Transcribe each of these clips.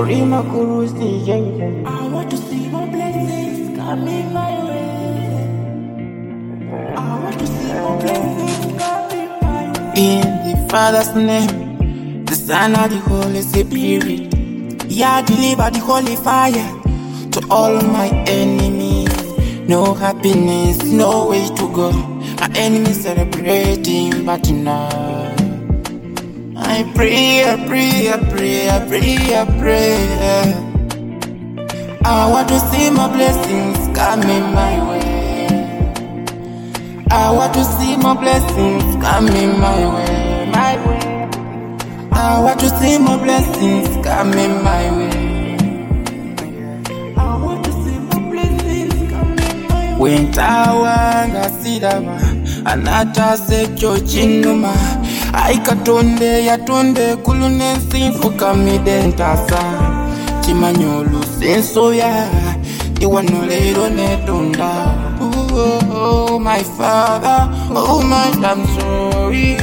Orima Kurusi, yeah. I want to see my blessings coming my way. I want to see my blessings coming my way. In the Father's name, the Son of the Holy Spirit, yeah, deliver the holy fire to all my enemies. No happiness, no way to go. My enemies celebrating, but now I pray, I pray, I pray, I pray, I pray. I want to see my blessings coming my way. I want to see my blessings coming my way, my way. I want to see my blessings coming my way. I want to see my blessings coming my way. When Tawanga Sidama, Anata Secho Chinuma. Aikatonde yatonde kulune sinfuka midentasa Chimanyolu sensoya Iwanolero netunda. Oh, my Father, oh my, I'm sorry.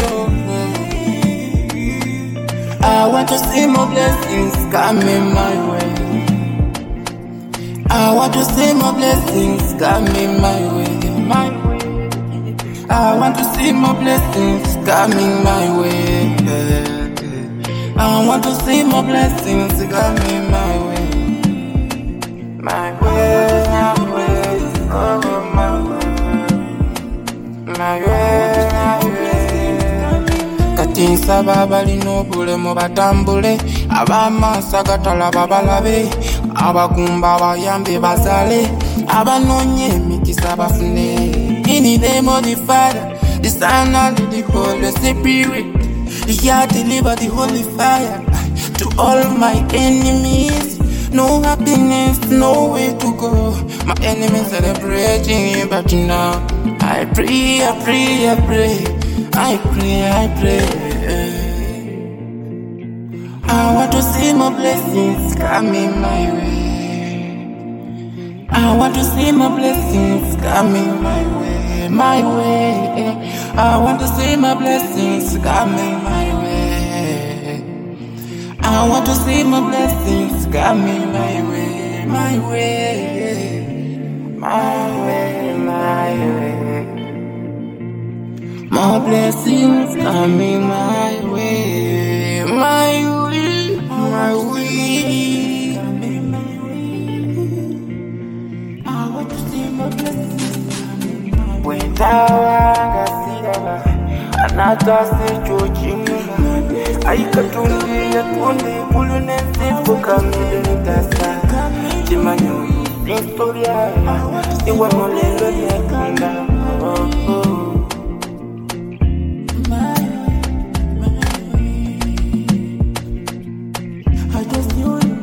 I want to see more blessings coming my way. I want to see more blessings coming my way, my way. I want to see more blessings coming my way. I want to see more blessings coming my way. My way, my way, oh my way. My way, my way. Katinsa babali nobule mo batambule. Abamasa gatala babalabe. Abagumba bayambe bazale. Abanonye mikisa bafune. In the name of the Father, the Son, and the Holy Spirit, yeah, deliver the holy fire to all my enemies. No happiness, no way to go. My enemies celebrating, but now I pray, I pray, I pray, I pray, I pray. I want to see more blessings coming my way. I want to see my blessings coming my way, my way. I want to see my blessings coming my way. I want to see my blessings coming my way, my way, my way, my way. My blessings coming my way, my way, my way. When Tawanga Sidama, Anata Secho Chinuma, Aikatonde yatonde kulune sinfuka midentasa Chimanyolu sensoya Iwanolero netunda. I just knew